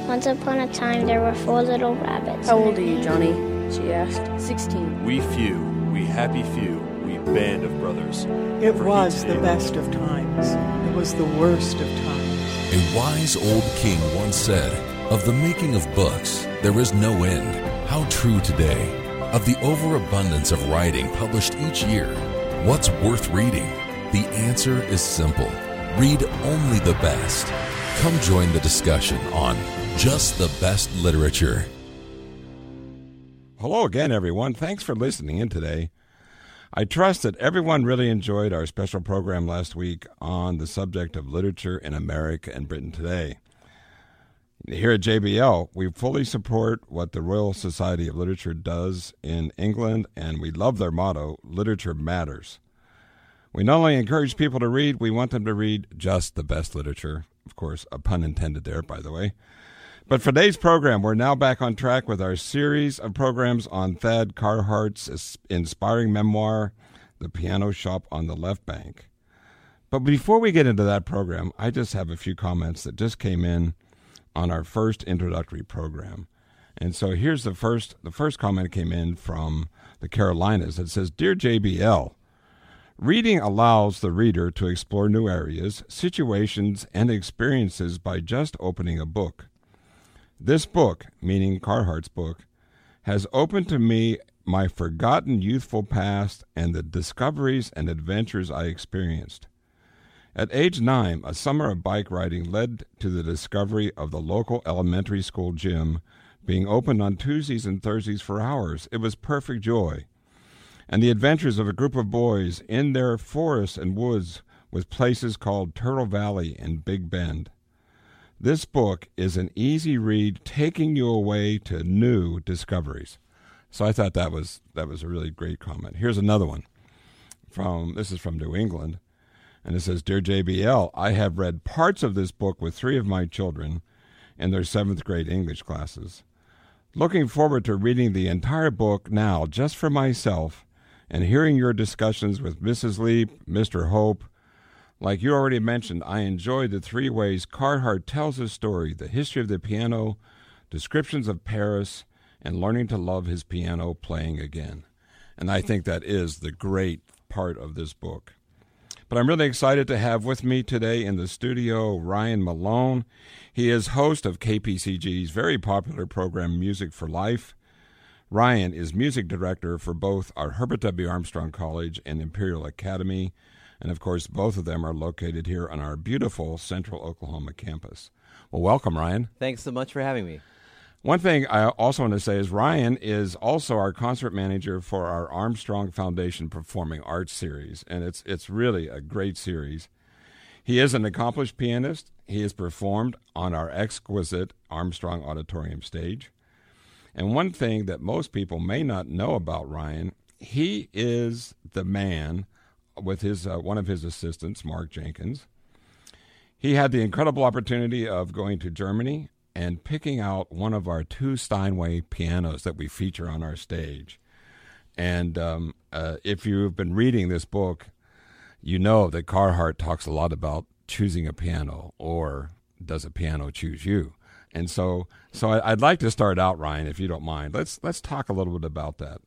Once upon a time, there were 4 little rabbits. How old are you, Johnny? She asked. 16. We few, we happy few, we band of brothers. It was the best of times. It was the worst of times. A wise old king once said, "Of the making of books, there is no end." How true today. Of the overabundance of writing published each year, what's worth reading? The answer is simple. Read only the best. Come join the discussion on Just the Best Literature. Hello again, everyone. Thanks for listening in today. I trust that everyone really enjoyed our special program last week on the subject of literature in America and Britain today. Here at JBL, we fully support what the Royal Society of Literature does in England, and we love their motto, Literature Matters. We not only encourage people to read, we want them to read just the best literature. Of course, a pun intended there, by the way. But for today's program, we're now back on track with our series of programs on Thad Carhart's inspiring memoir, The Piano Shop on the Left Bank. But before we get into that program, I just have a few comments that just came in on our first introductory program. And so here's the first comment came in from the Carolinas that says, "Dear JBL, reading allows the reader to explore new areas, situations, and experiences by just opening a book. This book," meaning Carhart's book, "has opened to me my forgotten youthful past and the discoveries and adventures I experienced. At age 9, a summer of bike riding led to the discovery of the local elementary school gym being open on Tuesdays and Thursdays for hours. It was perfect joy. And the adventures of a group of boys in their forests and woods with places called Turtle Valley and Big Bend. This book is an easy read, taking you away to new discoveries." So I thought that was a really great comment. Here's another one. This is from New England, and it says, "Dear JBL, I have read parts of this book with 3 of my children in their 7th grade English classes. Looking forward to reading the entire book now just for myself and hearing your discussions with Mrs. Leap, Mr. Hope. Like you already mentioned, I enjoyed the 3 ways Carhart tells his story, the history of the piano, descriptions of Paris, and learning to love his piano playing again." And I think that is the great part of this book. But I'm really excited to have with me today in the studio Ryan Malone. He is host of KPCG's very popular program, Music for Life. Ryan is music director for both our Herbert W. Armstrong College and Imperial Academy. And, of course, both of them are located here on our beautiful Central Oklahoma campus. Well, welcome, Ryan. Thanks so much for having me. One thing I also want to say is Ryan is also our concert manager for our Armstrong Foundation Performing Arts series, and it's really a great series. He is an accomplished pianist. He has performed on our exquisite Armstrong Auditorium stage. And one thing that most people may not know about Ryan, he is the man with his one of his assistants, Mark Jenkins. He had the incredible opportunity of going to Germany and picking out one of our 2 Steinway pianos that we feature on our stage. And if you've been reading this book, you know that Carhart talks a lot about choosing a piano, or does a piano choose you? And so I'd like to start out, Ryan, if you don't mind. Let's talk a little bit about that.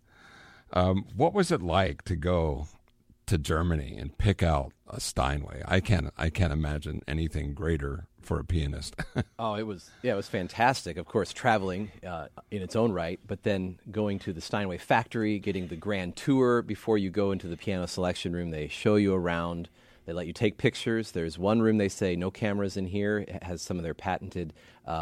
What was it like to go to Germany and pick out a Steinway? I can't imagine anything greater for a pianist. Oh, it was fantastic. Of course, traveling in its own right, but then going to the Steinway factory, getting the grand tour before you go into the piano selection room. They show you around. They let you take pictures. There's one room they say no cameras in here. It has some of their patented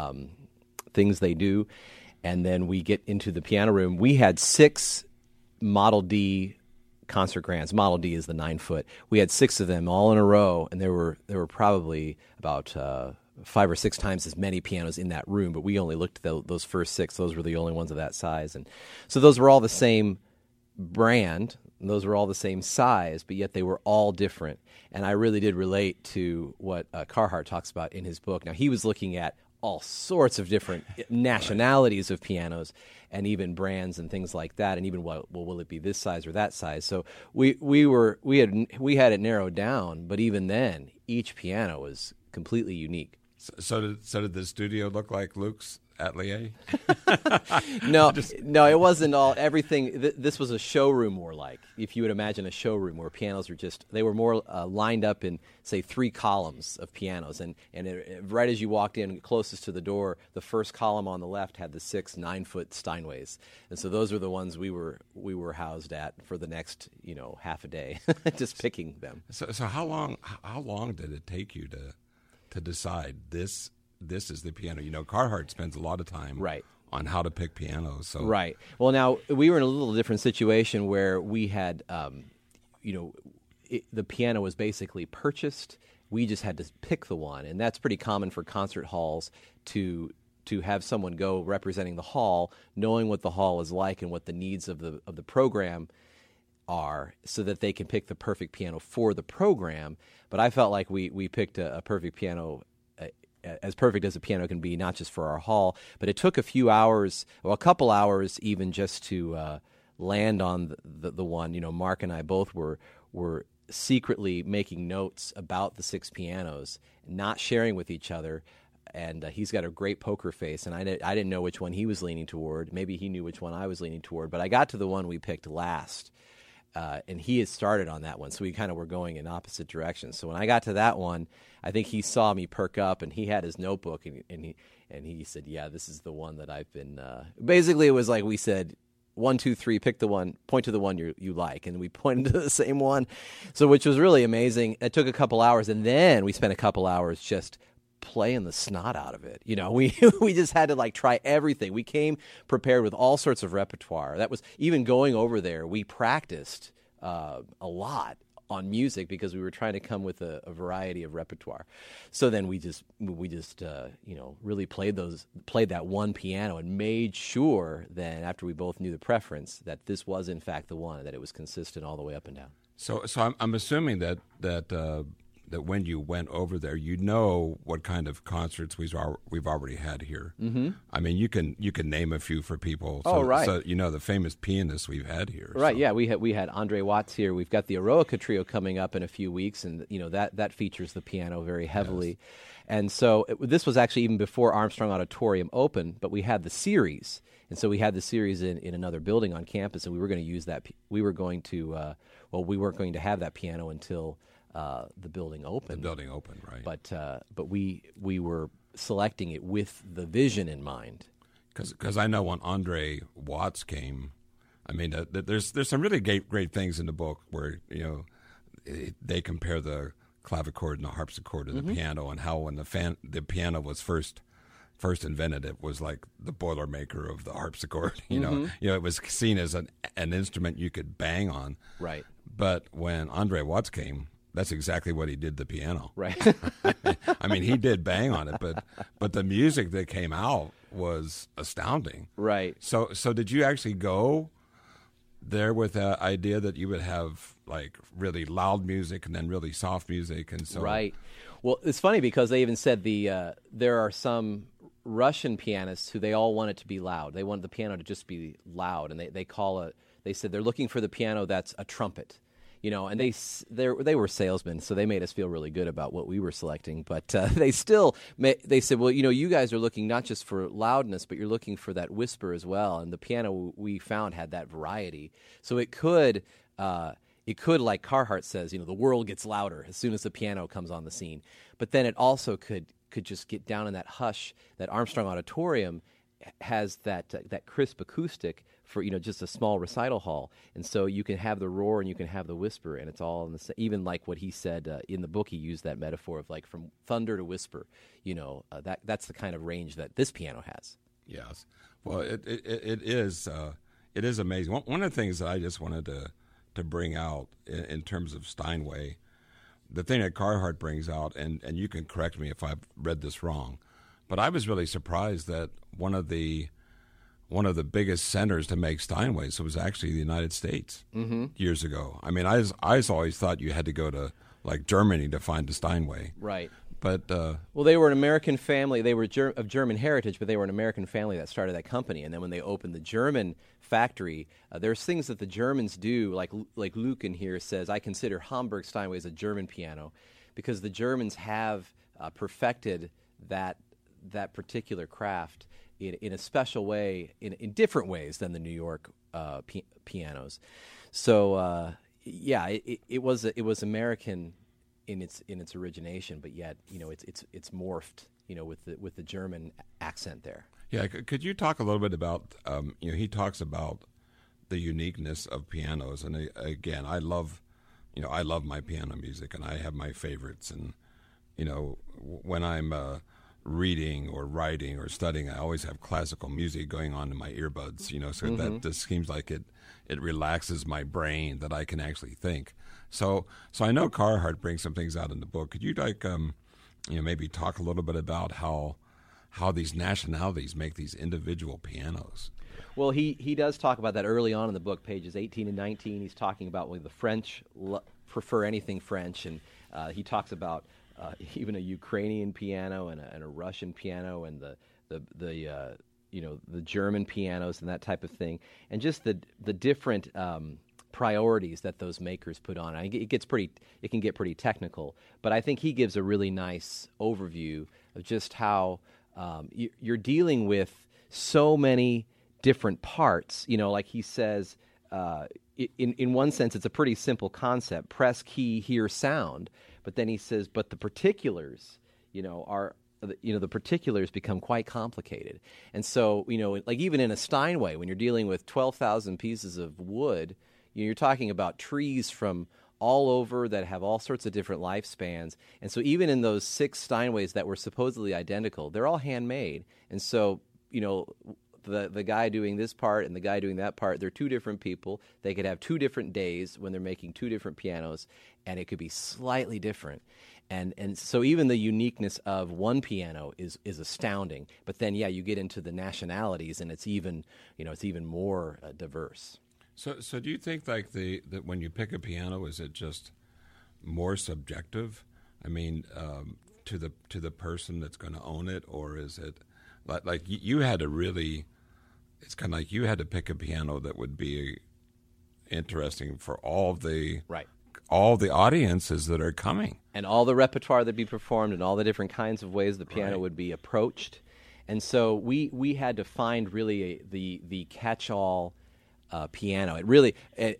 things they do. And then we get into the piano room. We had 6 Model D concert grands. Model D is the 9-foot. We had 6 of them all in a row, and there were probably about 5 or 6 times as many pianos in that room, but we only looked at those first 6. Those were the only ones of that size. And so those were all the same brand, and those were all the same size, but yet they were all different. And I really did relate to what Carhart talks about in his book. Now, he was looking at all sorts of different nationalities of pianos and even brands and things like that, and even will it be this size or that size? So we had it narrowed down, but even then, each piano was completely unique. So did the studio look like Luke's atelier? No, it wasn't all everything. This was a showroom, more like, if you would imagine a showroom where pianos were they were more lined up in, say, 3 columns of pianos, and right as you walked in closest to the door, the first column on the left had the 6 9-foot Steinways, and so those were the ones we were housed at for the next half a day, just picking them. So how long did it take you to decide this is the piano? Carhartt spends a lot of time on how to pick pianos. So. Right. Well, now, we were in a little different situation where we had, the piano was basically purchased. We just had to pick the one, and that's pretty common for concert halls to have someone go representing the hall, knowing what the hall is like and what the needs of the program are, so that they can pick the perfect piano for the program. But I felt like we picked a perfect piano, as perfect as a piano can be, not just for our hall, but it took a few hours, a couple hours even, just to land on the one. Mark and I both were secretly making notes about the 6 pianos, not sharing with each other. And he's got a great poker face, and I didn't know which one he was leaning toward. Maybe he knew which one I was leaning toward, but I got to the one we picked last. And he had started on that one, so we kind of were going in opposite directions. So when I got to that one, I think he saw me perk up, and he had his notebook, and he said, "Yeah, this is the one that I've been." Basically, it was like we said, 1, 2, 3, pick the one, point to the one you like, and we pointed to the same one. So, which was really amazing. It took a couple hours, and then we spent a couple hours just playing the snot out of it. We just had to try everything. We came prepared with all sorts of repertoire. That was, even going over there, we practiced a lot on music because we were trying to come with a variety of repertoire. So then we just really played that one piano and made sure then, after we both knew the preference, that this was in fact the one, that it was consistent all the way up and down. So I'm assuming that when you went over there, what kind of concerts we've already had here. Mm-hmm. I mean, you can name a few for people. So, right. So the famous pianists we've had here. Right. So. Yeah, we had Andre Watts here. We've got the Eroica Trio coming up in a few weeks, and that features the piano very heavily. Yes. And so this was actually even before Armstrong Auditorium opened, but we had the series, and so we had the series in another building on campus, and we were going to use that. We weren't going to have that piano until the building opened. The building opened, right? But we were selecting it with the vision in mind. Because I know when Andre Watts came, I mean, there's some really great things in the book where they compare the clavichord and the harpsichord to the piano, and how when the piano was first invented, it was like the Boilermaker of the harpsichord. It was seen as an instrument you could bang on. Right. But when Andre Watts came, that's exactly what he did to the piano. Right. I mean, he did bang on it, but the music that came out was astounding. Right. So did you actually go there with the idea that you would have really loud music and then really soft music, and so? Right. Well, it's funny because they even said there are some Russian pianists who they all want it to be loud. They want the piano to just be loud, and they said they're looking for the piano that's a trumpet. And they were salesmen, so they made us feel really good about what we were selecting. But they said, well, you guys are looking not just for loudness, but you're looking for that whisper as well. And the piano we found had that variety, so it could, like Carhartt says, the world gets louder as soon as the piano comes on the scene. But then it also could just get down in that hush. That Armstrong Auditorium has that crisp acoustic for just a small recital hall, and so you can have the roar and you can have the whisper, and it's all in the even like what he said in the book. He used that metaphor of from thunder to whisper. That's the kind of range that this piano has. Yes, well, it is amazing. One of the things that I just wanted to bring out in terms of Steinway, the thing that Carhartt brings out, and you can correct me if I've read this wrong, but I was really surprised that one of the biggest centers to make Steinways was actually the United States years ago. I mean, I always thought you had to go to Germany to find a Steinway. Right. But well, they were an American family. They were of German heritage, but they were an American family that started that company. And then when they opened the German factory, there's things that the Germans do, like Luke in here says, I consider Hamburg Steinways a German piano, because the Germans have perfected that particular craft in a special way, in different ways than the New York pianos. So it was American in its origination, but yet it's morphed with the German accent there. Yeah, could you talk a little bit about he talks about the uniqueness of pianos, and again, I love my piano music, and I have my favorites, and when I'm reading or writing or studying, I always have classical music going on in my earbuds, so that just seems like it relaxes my brain, that I can actually think. So I know Carhart brings some things out in the book. Could you maybe talk a little bit about how these nationalities make these individual pianos? Well, he does talk about that early on in the book, pages 18 and 19. He's talking about the French prefer anything French, and he talks about even a Ukrainian piano and a Russian piano, and the German pianos and that type of thing, and just the different priorities that those makers put on. It can get pretty technical, but I think he gives a really nice overview of just how you're dealing with so many different parts. Like he says, in one sense, it's a pretty simple concept: press key, hear sound. But then he says, but the particulars, the particulars become quite complicated. And so, like even in a Steinway, when you're dealing with 12,000 pieces of wood, you're talking about trees from all over that have all sorts of different lifespans. And so even in those 6 Steinways that were supposedly identical, they're all handmade. And so, the guy doing this part and the guy doing that part, they're 2 different people. They could have 2 different days when they're making 2 different pianos, and it could be slightly different. And so even the uniqueness of one piano is astounding. But then, you get into the nationalities, and it's even more diverse. So do you think that when you pick a piano, is it just more subjective? I mean, to the person that's going to own it, or is it like you had to really? It's kind of like you had to pick a piano that would be interesting for all the audiences that are coming, and all the repertoire that'd be performed, and all the different kinds of ways the piano would be approached. And so we had to find really the catch-all piano. It really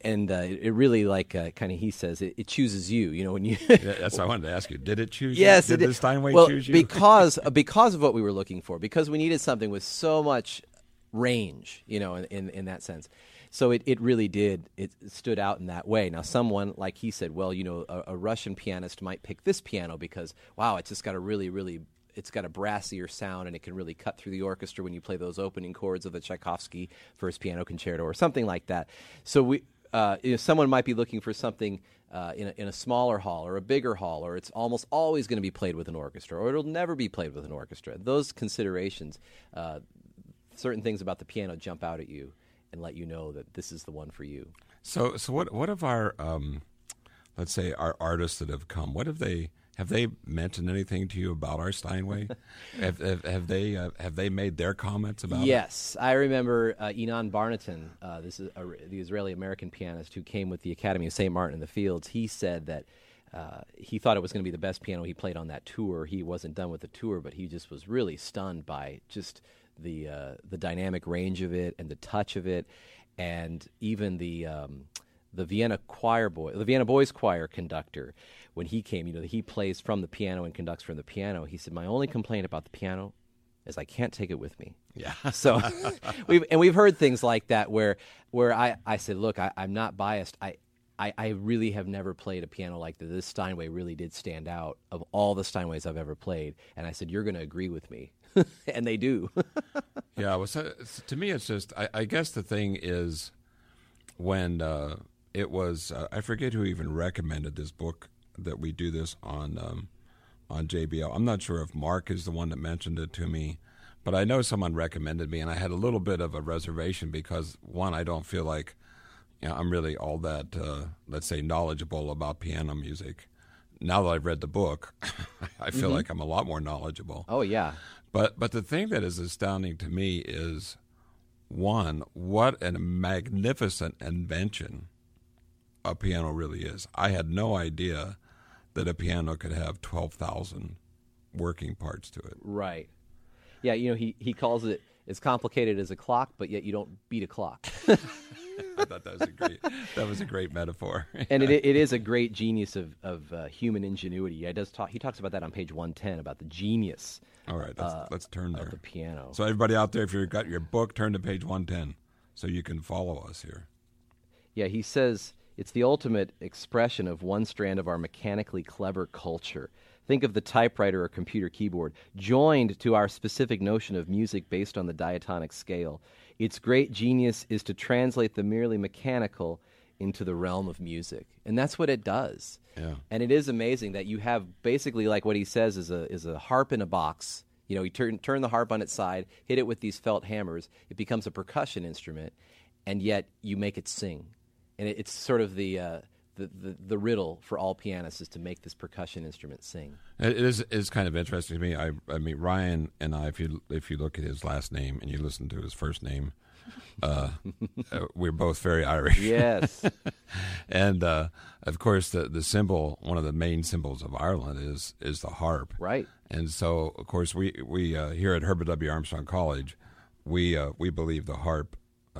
like kind of he says it chooses you. When you. That's what I wanted to ask you. Did it choose? Yes, you? Did the Steinway choose you? because of what we were looking for. Because we needed something with so much range, in that sense. So it really did. It stood out in that way. Now, someone, like he said, well, a Russian pianist might pick this piano because, wow, it's just got a it's got a brassier sound, and it can really cut through the orchestra when you play those opening chords of the Tchaikovsky First Piano Concerto or something like that. So someone might be looking for something in a smaller hall or a bigger hall, or it's almost always going to be played with an orchestra, or it'll never be played with an orchestra. Those considerations, certain things about the piano jump out at you and let you know that this is the one for you. So what of our let's say our artists that have come? What have they mentioned anything to you about our Steinway? have they made their comments about it? Yes, I remember Ynon Barnaton. This is the Israeli-American pianist who came with the Academy of St. Martin in the Fields. He said that he thought it was going to be the best piano he played on that tour. He wasn't done with the tour, but he just was really stunned by just the dynamic range of it and the touch of it, and even the Vienna Boys Choir conductor, when he came, he plays from the piano and conducts from the piano. He said, my only complaint about the piano is I can't take it with me. Yeah. So we've heard things like that where I said, look, I'm not biased. I really have never played a piano like this. This Steinway really did stand out of all the Steinways I've ever played. And I said, you're going to agree with me. And they do. Yeah. Well, so to me, it's just, I guess the thing is when it was, I forget who even recommended this book, that we do this on JBL. I'm not sure if Mark is the one that mentioned it to me, but I know someone recommended me, and I had a little bit of a reservation because, one, I don't feel like I'm really all that, let's say, knowledgeable about piano music. Now that I've read the book, I feel like I'm a lot more knowledgeable. Oh, yeah. But the thing that is astounding to me is, one, what a magnificent invention a piano really is. I had no idea that a piano could have 12,000 working parts to it. Right. Yeah, he calls it as complicated as a clock, but yet you don't beat a clock. I thought that was a great metaphor. And it is a great genius of human ingenuity. He talks about that on page 110 about the genius. All right, let's turn there. Of the piano. So everybody out there, if you've got your book, turn to page 110 so you can follow us here. Yeah, he says it's the ultimate expression of one strand of our mechanically clever culture. Think of the typewriter or computer keyboard, joined to our specific notion of music based on the diatonic scale. Its great genius is to translate the merely mechanical into the realm of music. And that's what it does. Yeah. And it is amazing that you have basically, like what he says, is a harp in a box. You turn the harp on its side, hit it with these felt hammers, it becomes a percussion instrument, and yet you make it sing. And it's sort of the riddle for all pianists is to make this percussion instrument sing. It is kind of interesting to me. I mean, Ryan and I, if you look at his last name and you listen to his first name, we're both very Irish. Yes. And of course, the symbol, one of the main symbols of Ireland is the harp. Right. And so, of course, we here at Herbert W. Armstrong College, we believe the harp.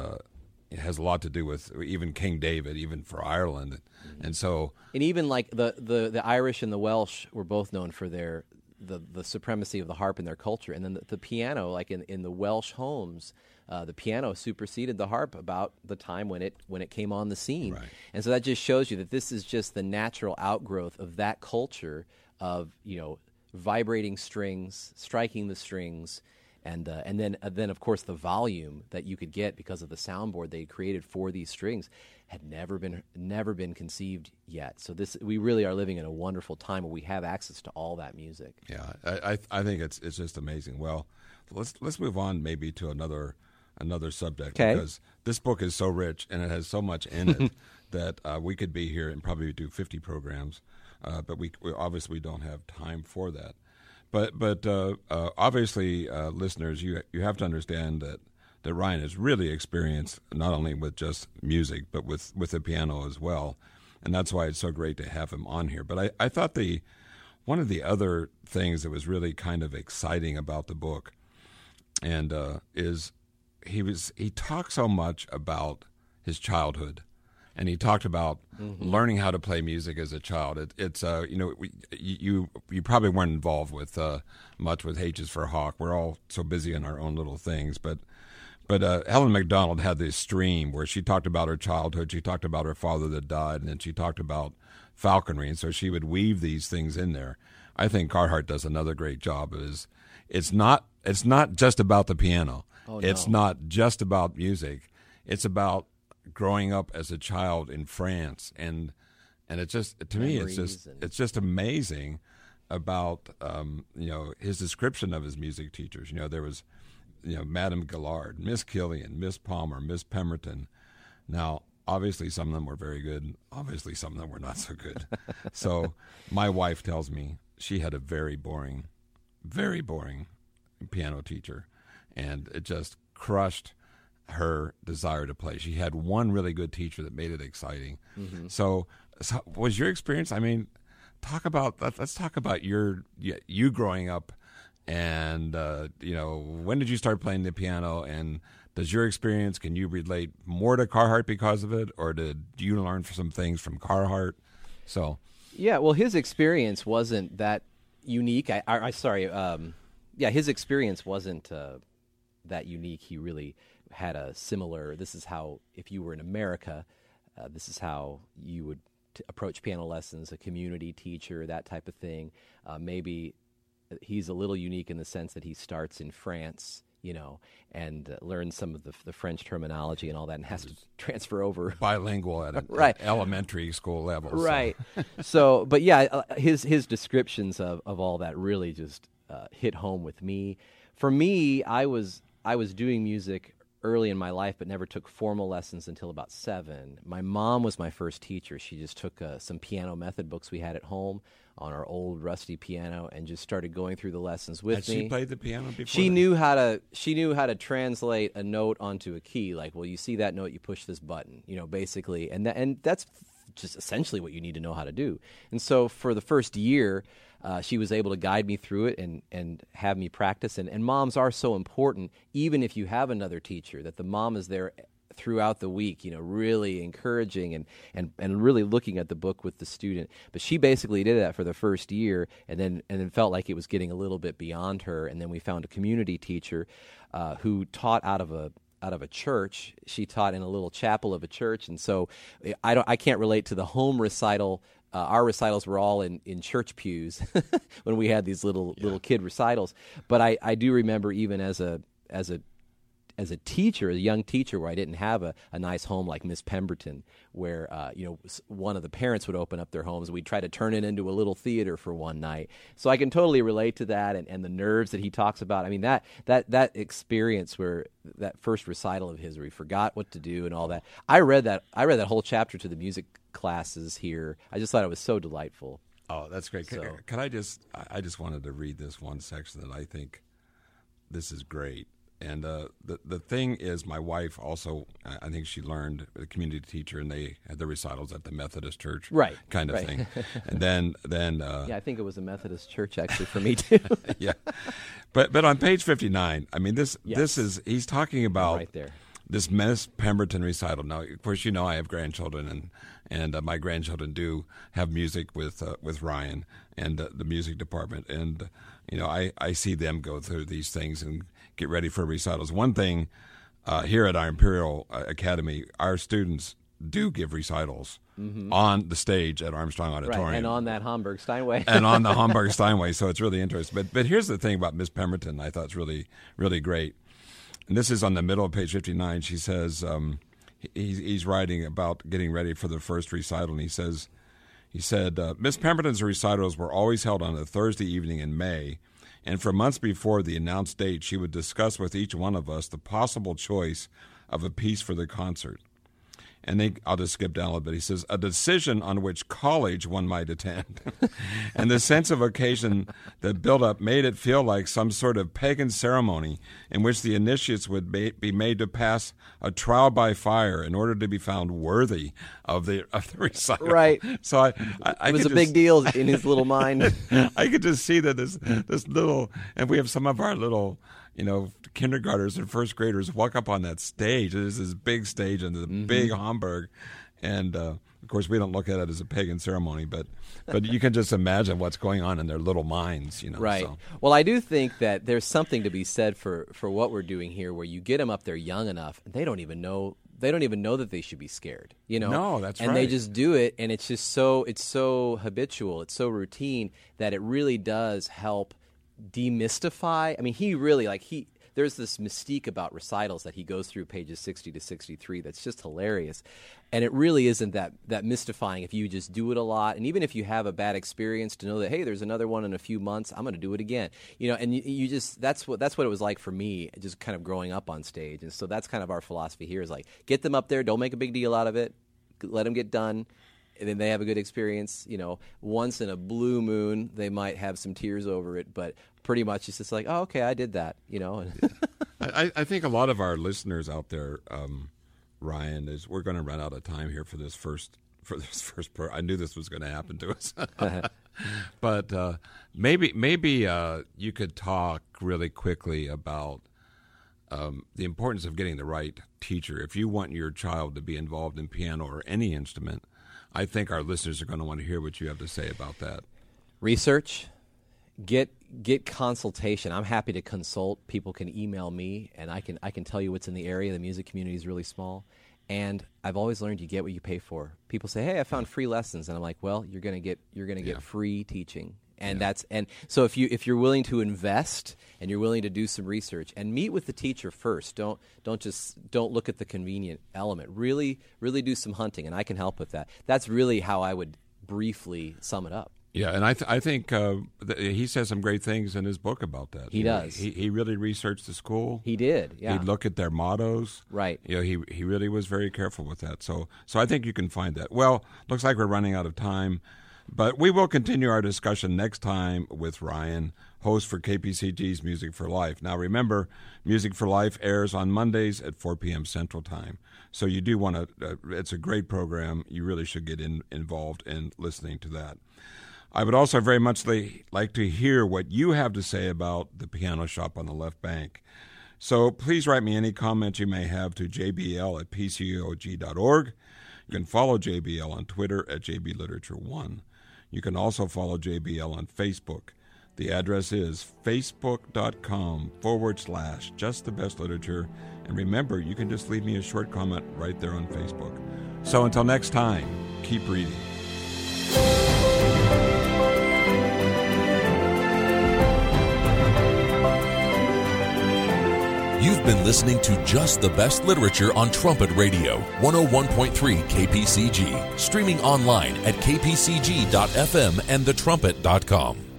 It has a lot to do with even King David, even for Ireland, and so. And even like the Irish and the Welsh were both known for their the supremacy of the harp in their culture, and then the piano, like in the Welsh homes, the piano superseded the harp about the time when it came on the scene, right. And so that just shows you that this is just the natural outgrowth of that culture of vibrating strings, striking the strings. And then of course the volume that you could get because of the soundboard they created for these strings had never been conceived yet. So we really are living in a wonderful time where we have access to all that music. Yeah, I think it's just amazing. Well, let's move on maybe to another subject, because this book is so rich and it has so much in it that we could be here and probably do 50 programs, but we obviously don't have time for that. But obviously, listeners, you have to understand that Ryan is really experienced not only with just music, but with the piano as well, and that's why it's so great to have him on here. But I thought one of the other things that was really kind of exciting about the book, and is he talked so much about his childhood. And he talked about learning how to play music as a child. It's you probably weren't involved with much with H's for Hawk. We're all so busy in our own little things. But Helen MacDonald had this stream where she talked about her childhood. She talked about her father that died, and then she talked about falconry. And so she would weave these things in there. I think Carhart does another great job. It's not just about the piano. Oh, no. It's not just about music. It's about growing up as a child in France, and it just, to me, it's just amazing about his description of his music teachers. There was Madame Gillard, Miss Killian, Miss Palmer, Miss Pemberton. Now, obviously, some of them were very good. Obviously, some of them were not so good. So my wife tells me she had a very boring piano teacher, and it just crushed her desire to play. She had one really good teacher that made it exciting. Mm-hmm. So was your experience? I mean, let's talk about you growing up, and when did you start playing the piano? And does your experience, can you relate more to Carhart because of it, or did you learn some things from Carhart? So yeah, well, his experience wasn't that unique. His experience wasn't that unique. He really had a similar, this is how, if you were in America, this is how you would approach piano lessons, a community teacher, that type of thing. Maybe he's a little unique in the sense that he starts in France, and learns some of the French terminology and all that, and has to transfer over. Bilingual at right. Elementary school level. Right. So, but yeah, his descriptions of all that really just hit home with me. For me, I was doing music early in my life, but never took formal lessons until about 7. My mom was my first teacher. She just took some piano method books we had at home on our old rusty piano and just started going through the lessons with me. Had she played the piano before? She knew how to translate a note onto a key. Like, well, you see that note, you push this button, basically, and that's just essentially what you need to know how to do. And so for the first year, she was able to guide me through it and have me practice. And moms are so important, even if you have another teacher, that the mom is there throughout the week, really encouraging and really looking at the book with the student. But she basically did that for the first year, and then felt like it was getting a little bit beyond her. And then we found a community teacher who taught out of a church. She taught in a little chapel of a church, and so I can't relate to the home recital. Our recitals were all in church pews when we had these little kid recitals. But I do remember, even as a teacher, a young teacher, where I didn't have a nice home like Miss Pemberton, where one of the parents would open up their homes. We'd try to turn it into a little theater for one night. So I can totally relate to that and the nerves that he talks about. I mean, that experience, where that first recital of his, where he forgot what to do and all that. I read that whole chapter to the music classes here. I just thought it was so delightful. Oh, that's great. So, I just wanted to read this one section that I think this is great. And the thing is, my wife also, I think she learned, a community teacher, and they had the recitals at the Methodist church, right, kind of right. thing. And then yeah, I think it was a Methodist church actually for me too. Yeah, but on page 59, I mean, this is, he's talking about right there. This Miss Pemberton recital. Now, of course, I have grandchildren, and my grandchildren do have music with Ryan and the music department, and I see them go through these things and get ready for recitals. One thing here at our Imperial Academy, our students do give recitals on the stage at Armstrong Auditorium. Right, and on that Homburg Steinway. And on the Homburg Steinway, so it's really interesting. But here's the thing about Miss Pemberton I thought is really, really great. And this is on the middle of page 59. She says, he's writing about getting ready for the first recital, and he said, Miss Pemberton's recitals were always held on a Thursday evening in May, and for months before the announced date, she would discuss with each one of us the possible choice of a piece for the concert. And then I'll just skip down a little bit. He says, a decision on which college one might attend. And the sense of occasion that built up made it feel like some sort of pagan ceremony in which the initiates would be made to pass a trial by fire in order to be found worthy of the recital. Right. So it was a big deal in his little mind. I could just see that this little, and we have some of our little, kindergartners and first graders walk up on that stage. There's this big stage in the big Homburg, and of course we don't look at it as a pagan ceremony, but you can just imagine what's going on in their little minds, Right. So. Well, I do think that there's something to be said for what we're doing here, where you get them up there young enough, and they don't even know that they should be scared, No, that's right. And they just do it, and it's just it's so habitual, it's so routine that it really does help demystify. I mean, he really there's this mystique about recitals that he goes through pages 60 to 63 that's just hilarious, and it really isn't that mystifying if you just do it a lot. And even if you have a bad experience, to know that, hey, there's another one in a few months, I'm going to do it again, and you just that's what it was like for me, just kind of growing up on stage. And so that's kind of our philosophy here, is like, get them up there, don't make a big deal out of it, let them get done. And then they have a good experience. Once in a blue moon, they might have some tears over it, but pretty much it's just like, oh, okay, I did that, I think a lot of our listeners out there, Ryan, is we're going to run out of time here for this first program. I knew this was going to happen to us, but maybe you could talk really quickly about the importance of getting the right teacher. If you want your child to be involved in piano or any instrument, I think our listeners are going to want to hear what you have to say about that. Research, get consultation. I'm happy to consult. People can email me, and I can tell you what's in the area. The music community is really small, and I've always learned you get what you pay for. People say, "Hey, I found free lessons," and I'm like, "Well, you're going to get free teaching." And so if you're willing to invest and you're willing to do some research and meet with the teacher first, don't look at the convenient element. Really do some hunting, and I can help with that. That's really how I would briefly sum it up. Yeah, and I think he says some great things in his book about that. He does. He really researched the school. He did. Yeah. He'd look at their mottos. Right. He really was very careful with that. So I think you can find that. Well, looks like we're running out of time. But we will continue our discussion next time with Ryan host for KPCG's Music for Life. Now remember, Music for Life airs on Mondays at 4 p.m. Central Time. So you do want to, it's a great program. You really should get involved in listening to that. I would also very much like to hear what you have to say about the piano shop on the left bank. So please write me any comments you may have to jbl@pcog.org. You can follow JBL on Twitter at JBLiterature1. You can also follow JBL on Facebook. The address is facebook.com/justthebestliterature. And remember, you can just leave me a short comment right there on Facebook. So until next time, keep reading. You've been listening to Just the Best Literature on Trumpet Radio, 101.3 KPCG, streaming online at kpcg.fm and thetrumpet.com.